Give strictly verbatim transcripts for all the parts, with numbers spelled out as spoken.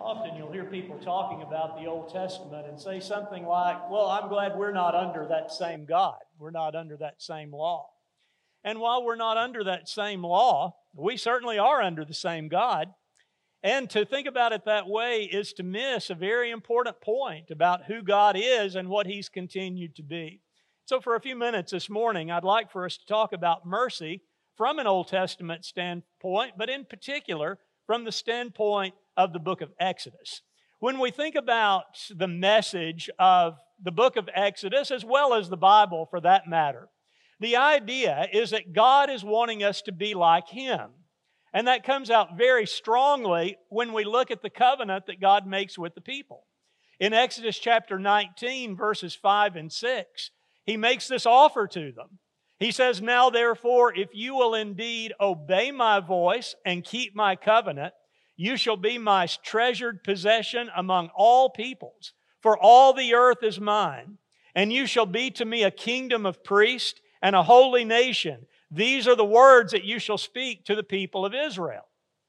Often you'll hear people talking about the Old Testament and say something like, well, I'm glad we're not under that same God. We're not under that same law. And while we're not under that same law, we certainly are under the same God. And to think about it that way is to miss a very important point about who God is and what He's continued to be. So for a few minutes this morning, I'd like for us to talk about mercy from an Old Testament standpoint, but in particular from the standpoint of the book of Exodus. When we think about the message of the book of Exodus, as well as the Bible for that matter, the idea is that God is wanting us to be like Him. And that comes out very strongly when we look at the covenant that God makes with the people. In Exodus chapter nineteen, verses five and six, He makes this offer to them. He says, "Now therefore, if you will indeed obey my voice and keep my covenant, you shall be my treasured possession among all peoples, for all the earth is mine. And you shall be to me a kingdom of priests and a holy nation. These are the words that you shall speak to the people of Israel."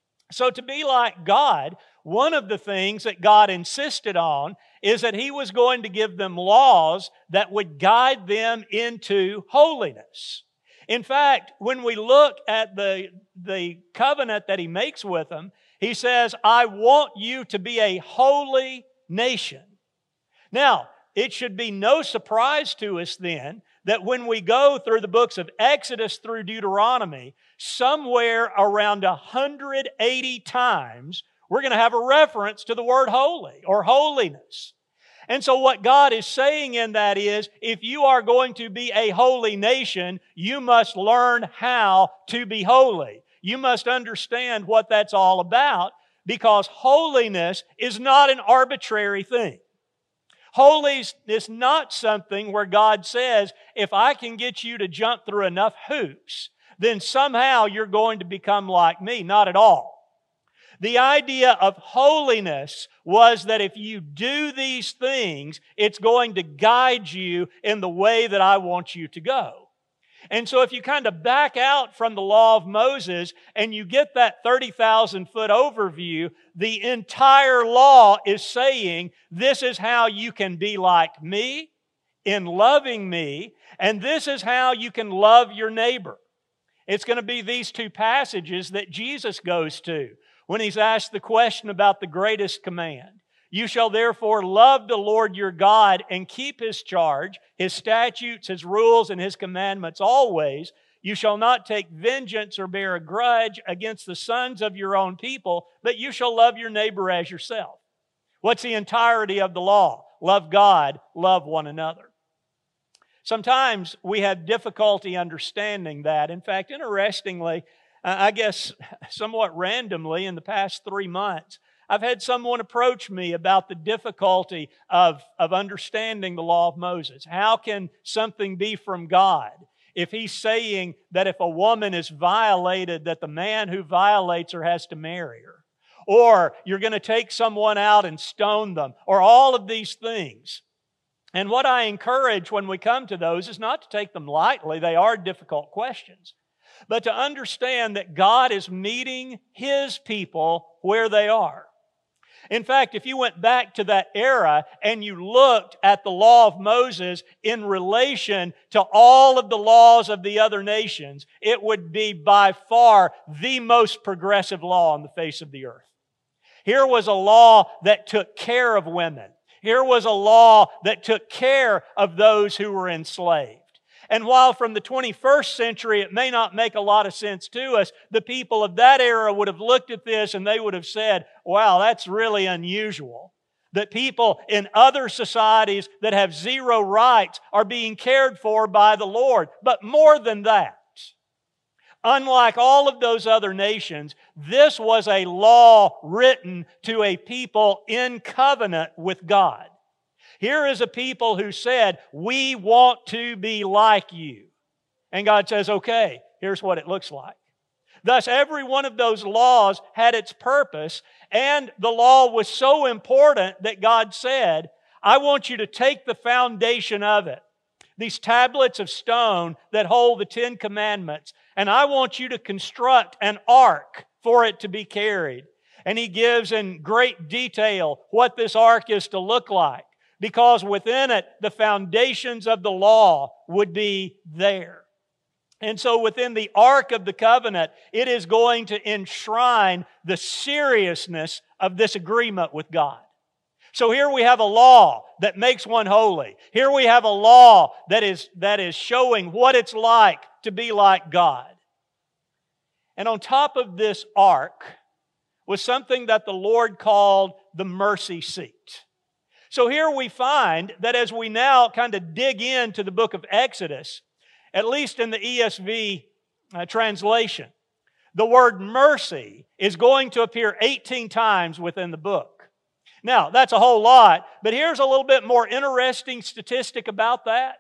So to be like God, one of the things that God insisted on is that He was going to give them laws that would guide them into holiness. In fact, when we look at the, the covenant that He makes with them, He says, "I want you to be a holy nation." Now, it should be no surprise to us then that when we go through the books of Exodus through Deuteronomy, somewhere around one hundred eighty times, we're going to have a reference to the word holy or holiness. And so what God is saying in that is, if you are going to be a holy nation, you must learn how to be holy. You must understand what that's all about, because holiness is not an arbitrary thing. Holiness is not something where God says, if I can get you to jump through enough hoops, then somehow you're going to become like me. Not at all. The idea of holiness was that if you do these things, it's going to guide you in the way that I want you to go. And so if you kind of back out from the law of Moses and you get that thirty thousand foot overview, the entire law is saying, this is how you can be like me in loving me, and this is how you can love your neighbor. It's going to be these two passages that Jesus goes to when He's asked the question about the greatest command. "You shall therefore love the Lord your God and keep His charge, His statutes, His rules, and His commandments always. You shall not take vengeance or bear a grudge against the sons of your own people, but you shall love your neighbor as yourself." What's the entirety of the law? Love God, love one another. Sometimes we have difficulty understanding that. In fact, interestingly, I guess somewhat randomly in the past three months, I've had someone approach me about the difficulty of, of understanding the law of Moses. How can something be from God if He's saying that if a woman is violated, that the man who violates her has to marry her? Or you're going to take someone out and stone them, or all of these things. And what I encourage when we come to those is not to take them lightly. They are difficult questions. But to understand that God is meeting His people where they are. In fact, if you went back to that era and you looked at the law of Moses in relation to all of the laws of the other nations, it would be by far the most progressive law on the face of the earth. Here was a law that took care of women. Here was a law that took care of those who were enslaved. And while from the twenty-first century it may not make a lot of sense to us, the people of that era would have looked at this and they would have said, wow, that's really unusual. That people in other societies that have zero rights are being cared for by the Lord. But more than that, unlike all of those other nations, this was a law written to a people in covenant with God. Here is a people who said, we want to be like you. And God says, okay, here's what it looks like. Thus, every one of those laws had its purpose, and the law was so important that God said, I want you to take the foundation of it, these tablets of stone that hold the Ten Commandments, and I want you to construct an ark for it to be carried. And he gives in great detail what this ark is to look like, because within it, the foundations of the law would be there. And so within the Ark of the Covenant, it is going to enshrine the seriousness of this agreement with God. So here we have a law that makes one holy. Here we have a law that is, that is showing what it's like to be like God. And on top of this ark was something that the Lord called the mercy seat. So here we find that as we now kind of dig into the book of Exodus, at least in the E S V uh, translation, the word mercy is going to appear eighteen times within the book. Now, that's a whole lot, but here's a little bit more interesting statistic about that.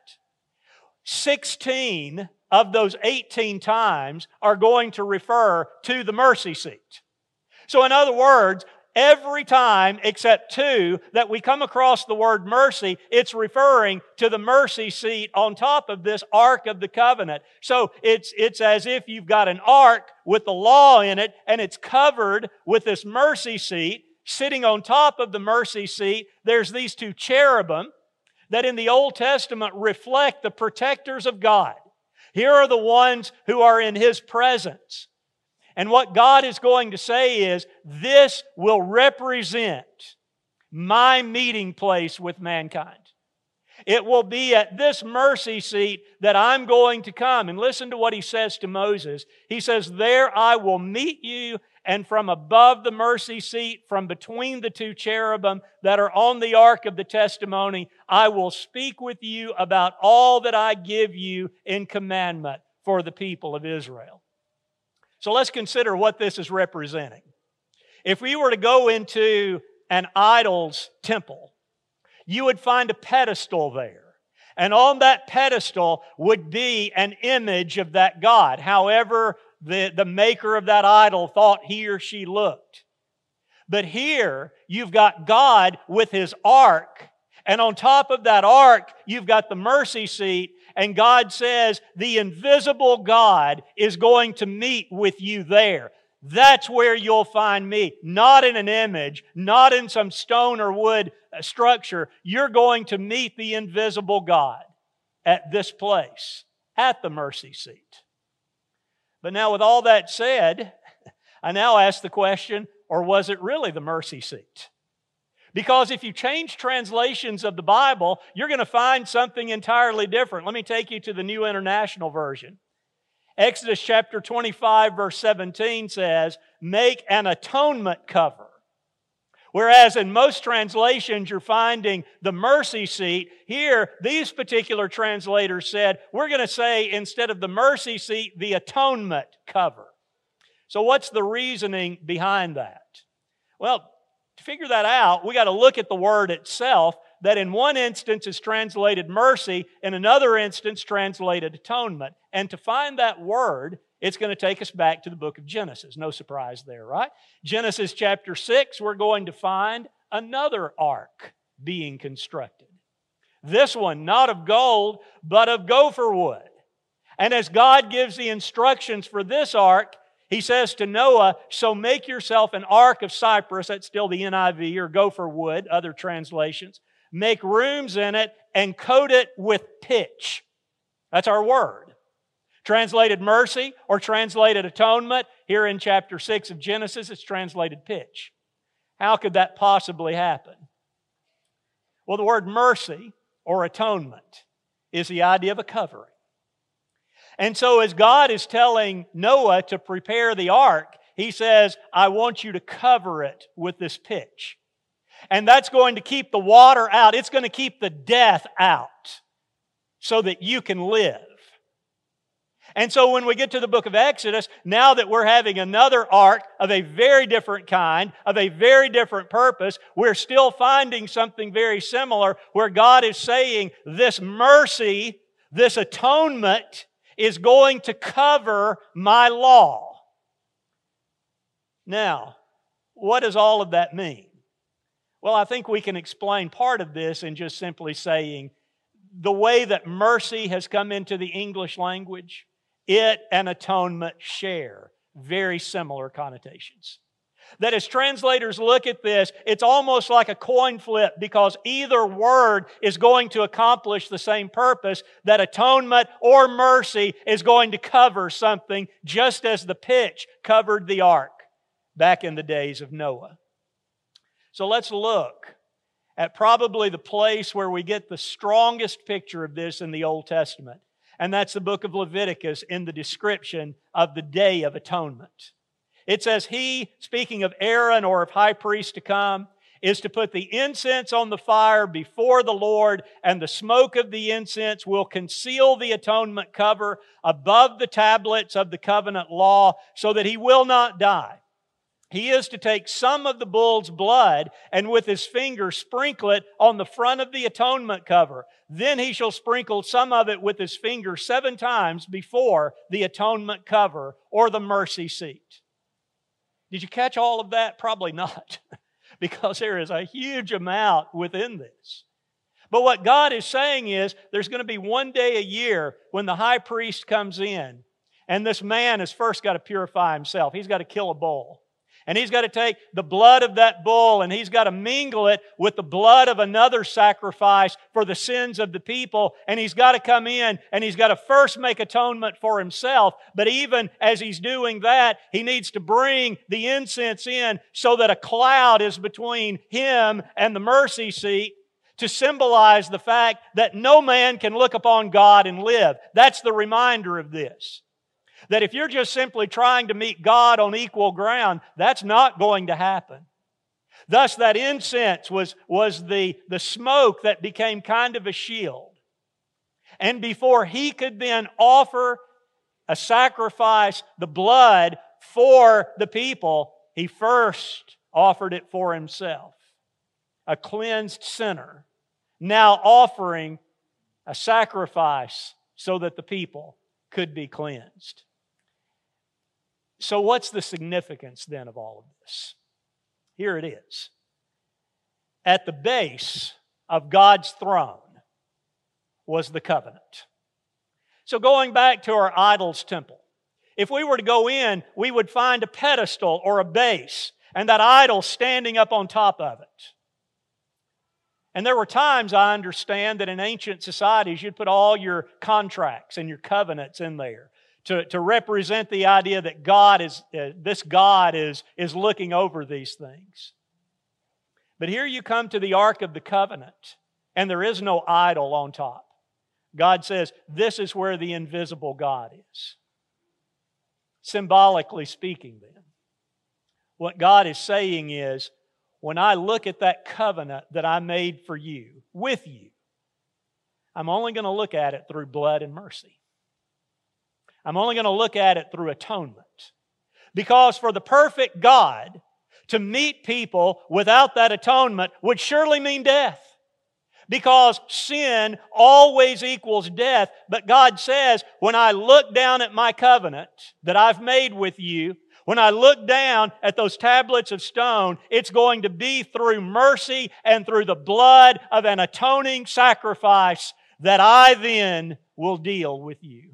sixteen of those eighteen times are going to refer to the mercy seat. So in other words, every time except two that we come across the word mercy, it's referring to the mercy seat on top of this Ark of the Covenant. So it's, it's as if you've got an ark with the law in it, and it's covered with this mercy seat. Sitting on top of the mercy seat, there's these two cherubim that in the Old Testament reflect the protectors of God. Here are the ones who are in His presence. And what God is going to say is, this will represent my meeting place with mankind. It will be at this mercy seat that I'm going to come. And listen to what He says to Moses. He says, there I will meet you, and from above the mercy seat, from between the two cherubim that are on the ark of the testimony, I will speak with you about all that I give you in commandment for the people of Israel. So let's consider what this is representing. If we were to go into an idol's temple, you would find a pedestal there. And on that pedestal would be an image of that God, however the, the maker of that idol thought he or she looked. But here, you've got God with His ark, and on top of that ark, you've got the mercy seat, and God says, the invisible God is going to meet with you there. That's where you'll find me. Not in an image, not in some stone or wood structure. You're going to meet the invisible God at this place, at the mercy seat. But now with all that said, I now ask the question, or was it really the mercy seat? Because if you change translations of the Bible, you're going to find something entirely different. Let me take you to the New International Version. Exodus chapter twenty-five, verse seventeen says, make an atonement cover. Whereas in most translations you're finding the mercy seat, here these particular translators said, we're going to say instead of the mercy seat, the atonement cover. So what's the reasoning behind that? Well, to figure that out, we got to look at the word itself, that in one instance is translated mercy, in another instance translated atonement. And to find that word, it's going to take us back to the book of Genesis. No surprise there, right? Genesis chapter six, we're going to find another ark being constructed. This one, not of gold, but of gopher wood. And as God gives the instructions for this ark, He says to Noah, so make yourself an ark of cypress, that's still the N I V, or gopher wood, other translations. Make rooms in it and coat it with pitch. That's our word. Translated mercy or translated atonement. Here in chapter six of Genesis, it's translated pitch. How could that possibly happen? Well, the word mercy or atonement is the idea of a covering. And so as God is telling Noah to prepare the ark, He says, I want you to cover it with this pitch. And that's going to keep the water out. It's going to keep the death out so that you can live. And so when we get to the book of Exodus, now that we're having another ark of a very different kind, of a very different purpose, we're still finding something very similar where God is saying this mercy, this atonement is going to cover my law. Now, what does all of that mean? Well, I think we can explain part of this in just simply saying the way that mercy has come into the English language, it and atonement share very similar connotations. That as translators look at this, it's almost like a coin flip because either word is going to accomplish the same purpose, that atonement or mercy is going to cover something just as the pitch covered the ark back in the days of Noah. So let's look at probably the place where we get the strongest picture of this in the Old Testament, and that's the book of Leviticus in the description of the Day of Atonement. It says, He, speaking of Aaron or of high priest to come, is to put the incense on the fire before the Lord, and the smoke of the incense will conceal the atonement cover above the tablets of the covenant law, so that he will not die. He is to take some of the bull's blood and with his finger sprinkle it on the front of the atonement cover. Then he shall sprinkle some of it with his finger seven times before the atonement cover or the mercy seat. Did you catch all of that? Probably not, because there is a huge amount within this. But what God is saying is there's going to be one day a year when the high priest comes in, and this man has first got to purify himself. He's got to kill a bull. And he's got to take the blood of that bull and he's got to mingle it with the blood of another sacrifice for the sins of the people. And he's got to come in and he's got to first make atonement for himself. But even as he's doing that, he needs to bring the incense in so that a cloud is between him and the mercy seat to symbolize the fact that no man can look upon God and live. That's the reminder of this. That if you're just simply trying to meet God on equal ground, that's not going to happen. Thus, that incense was, was the, the smoke that became kind of a shield. And before he could then offer a sacrifice, the blood for the people, he first offered it for himself. A cleansed sinner, now offering a sacrifice so that the people could be cleansed. So what's the significance then of all of this? Here it is. At the base of God's throne was the covenant. So going back to our idol's temple, if we were to go in, we would find a pedestal or a base, and that idol standing up on top of it. And there were times, I understand, that in ancient societies you'd put all your contracts and your covenants in there. To, to represent the idea that God is, uh, this God is, is looking over these things. But here you come to the Ark of the Covenant, and there is no idol on top. God says, this is where the invisible God is. Symbolically speaking then, what God is saying is, when I look at that covenant that I made for you, with you, I'm only going to look at it through blood and mercy. I'm only going to look at it through atonement. Because for the perfect God to meet people without that atonement would surely mean death. Because sin always equals death. But God says, when I look down at my covenant that I've made with you, when I look down at those tablets of stone, it's going to be through mercy and through the blood of an atoning sacrifice that I then will deal with you.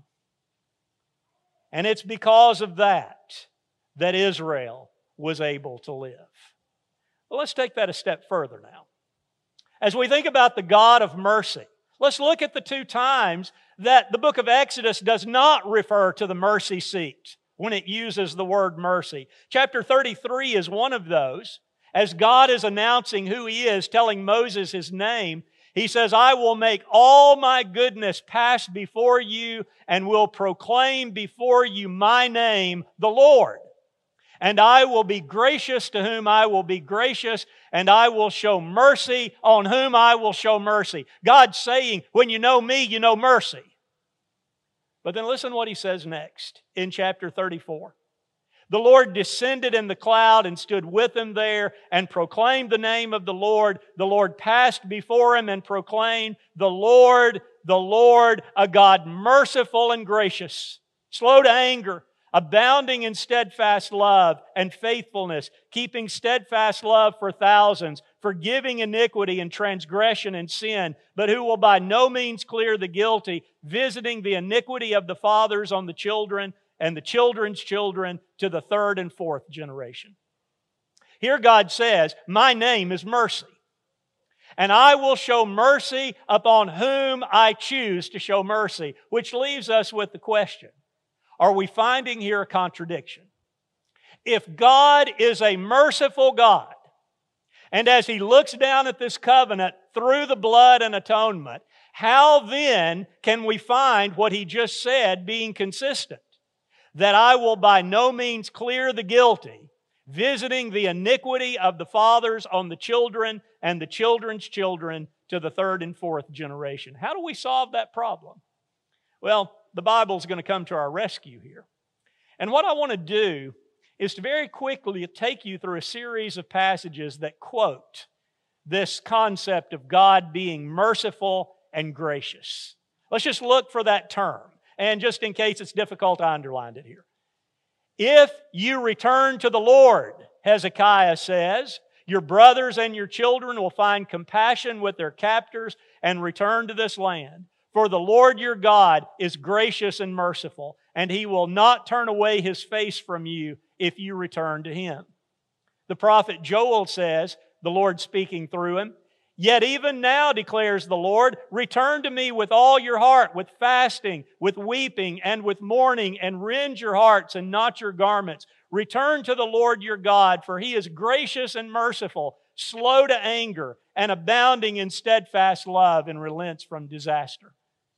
And it's because of that that Israel was able to live. Well, let's take that a step further now. As we think about the God of mercy, let's look at the two times that the book of Exodus does not refer to the mercy seat when it uses the word mercy. Chapter thirty-three is one of those. As God is announcing who He is, telling Moses His name, He says, I will make all my goodness pass before you and will proclaim before you my name, the Lord. And I will be gracious to whom I will be gracious, and I will show mercy on whom I will show mercy. God's saying, when you know me, you know mercy. But then listen what He says next in chapter thirty-four. The Lord descended in the cloud and stood with him there and proclaimed the name of the Lord. The Lord passed before him and proclaimed, the Lord, the Lord, a God merciful and gracious, slow to anger, abounding in steadfast love and faithfulness, keeping steadfast love for thousands, forgiving iniquity and transgression and sin, but who will by no means clear the guilty, visiting the iniquity of the fathers on the children and the children's children to the third and fourth generation. Here God says, my name is mercy. And I will show mercy upon whom I choose to show mercy. Which leaves us with the question, are we finding here a contradiction? If God is a merciful God, and as He looks down at this covenant through the blood and atonement, how then can we find what He just said being consistent? That I will by no means clear the guilty, visiting the iniquity of the fathers on the children and the children's children to the third and fourth generation. How do we solve that problem? Well, the Bible's going to come to our rescue here. And what I want to do is to very quickly take you through a series of passages that quote this concept of God being merciful and gracious. Let's just look for that term. And just in case it's difficult, I underlined it here. If you return to the Lord, Hezekiah says, your brothers and your children will find compassion with their captors and return to this land. For the Lord your God is gracious and merciful, and He will not turn away His face from you if you return to Him. The prophet Joel says, the Lord speaking through him, yet even now, declares the Lord, return to me with all your heart, with fasting, with weeping, and with mourning, and rend your hearts and not your garments. Return to the Lord your God, for He is gracious and merciful, slow to anger, and abounding in steadfast love, and relents from disaster.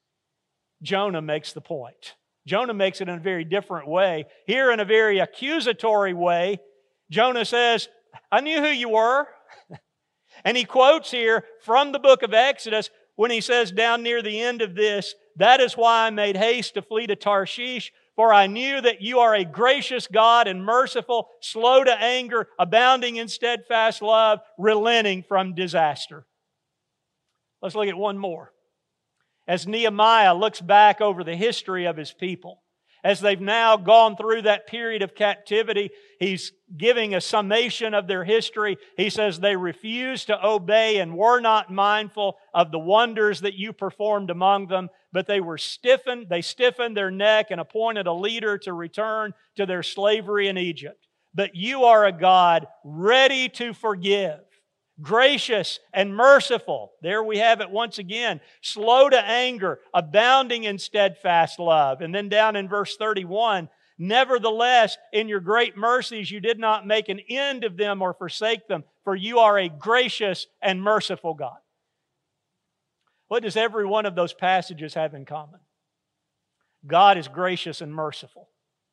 Jonah makes the point. Jonah makes it in a very different way. Here, in a very accusatory way, Jonah says, I knew who you were. And he quotes here from the book of Exodus when he says down near the end of this, that is why I made haste to flee to Tarshish, for I knew that you are a gracious God and merciful, slow to anger, abounding in steadfast love, relenting from disaster. Let's look at one more. As Nehemiah looks back over the history of his people, as they've now gone through that period of captivity, he's giving a summation of their history. He says, they refused to obey and were not mindful of the wonders that you performed among them, but they were stiffened, they stiffened their neck and appointed a leader to return to their slavery in Egypt. But you are a God ready to forgive, gracious and merciful. There we have it once again. Slow to anger, abounding in steadfast love. And then down in verse thirty-one, nevertheless, in your great mercies you did not make an end of them or forsake them, for you are a gracious and merciful God. What does every one of those passages have in common? God is gracious and merciful.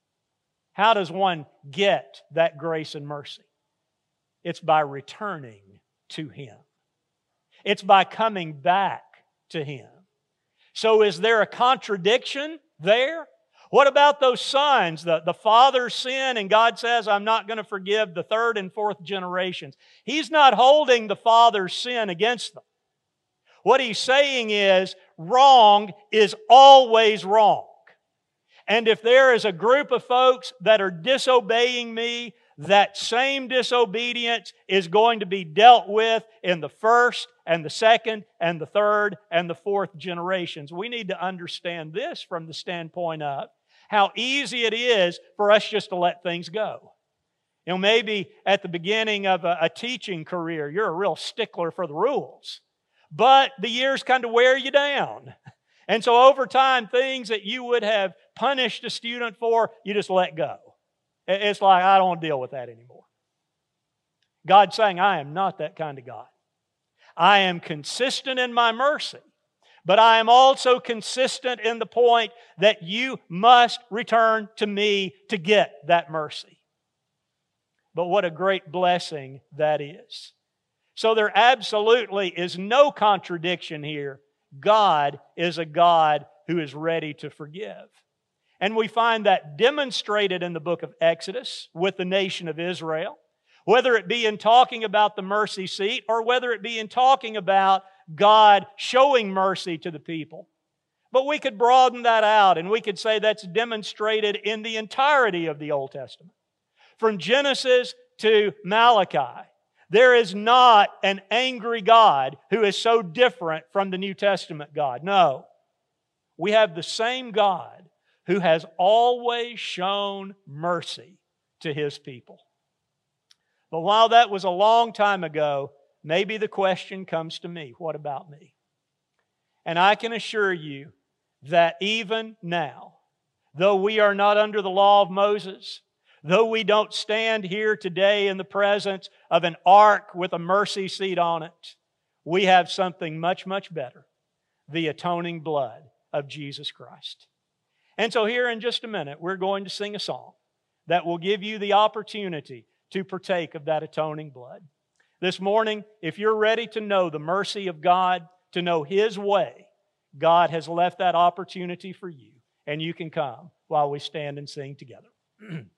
How does one get that grace and mercy? It's by returning to Him. It's by coming back to Him. So is there a contradiction there? What about those sons? The, the father sin and God says, I'm not going to forgive the third and fourth generations. He's not holding the father's sin against them. What He's saying is, wrong is always wrong. And if there is a group of folks that are disobeying me, that same disobedience is going to be dealt with in the first and the second and the third and the fourth generations. We need to understand this from the standpoint of how easy it is for us just to let things go. You know, maybe at the beginning of a, a teaching career, you're a real stickler for the rules. But the years kind of wear you down. And so over time, things that you would have punished a student for, you just let go. It's like, I don't want to deal with that anymore. God's saying, I am not that kind of God. I am consistent in my mercy, but I am also consistent in the point that you must return to me to get that mercy. But what a great blessing that is. So there absolutely is no contradiction here. God is a God who is ready to forgive. And we find that demonstrated in the book of Exodus with the nation of Israel, whether it be in talking about the mercy seat or whether it be in talking about God showing mercy to the people. But we could broaden that out and we could say that's demonstrated in the entirety of the Old Testament. From Genesis to Malachi, there is not an angry God who is so different from the New Testament God. No. We have the same God who has always shown mercy to His people. But while that was a long time ago, maybe the question comes to me, what about me? And I can assure you that even now, though we are not under the law of Moses, though we don't stand here today in the presence of an ark with a mercy seat on it, we have something much, much better, the atoning blood of Jesus Christ. And so here in just a minute, we're going to sing a song that will give you the opportunity to partake of that atoning blood. This morning, if you're ready to know the mercy of God, to know His way, God has left that opportunity for you, and you can come while we stand and sing together.